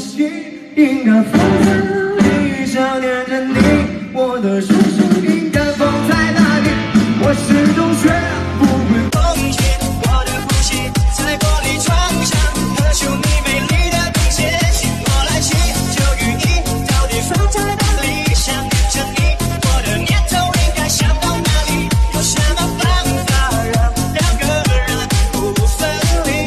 西应该放在哪里？想念着你，我的双手应该放在哪里？我始终学不会风景，我的呼吸在玻璃窗上，刻出你美丽的名字，请我来写这语音，到底放在哪里？想念着你，我的念头应该想到哪里？有什么办法让两个人不分离？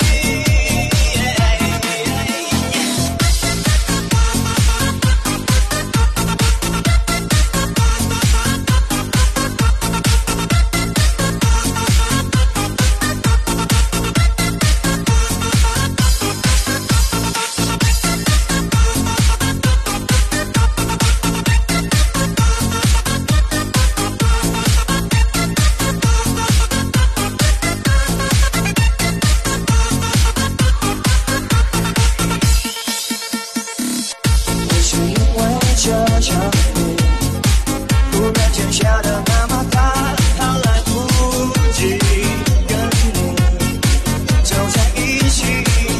是因为这场雨忽然间下得那么大，它来不及跟你走在一起。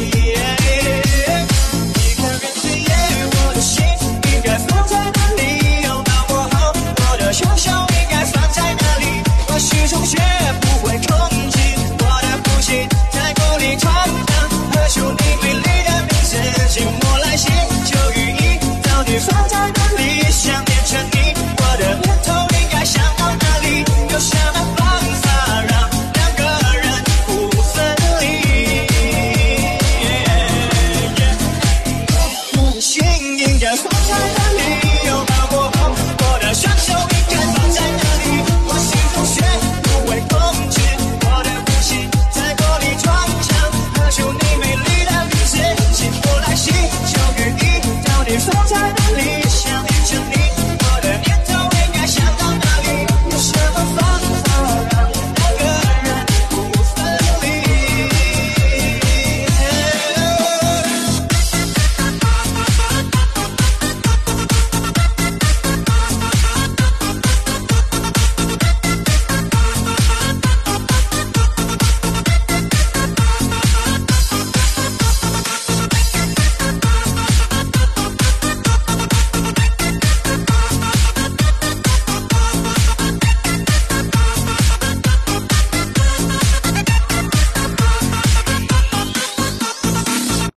一个人最夜，我的心应该放在哪里？拥抱过后，我的双手应该放在哪里？我始终学不会控制我的呼吸，在玻璃窗上刻出你美丽的名字，请我来写这语音。到底放在哪里？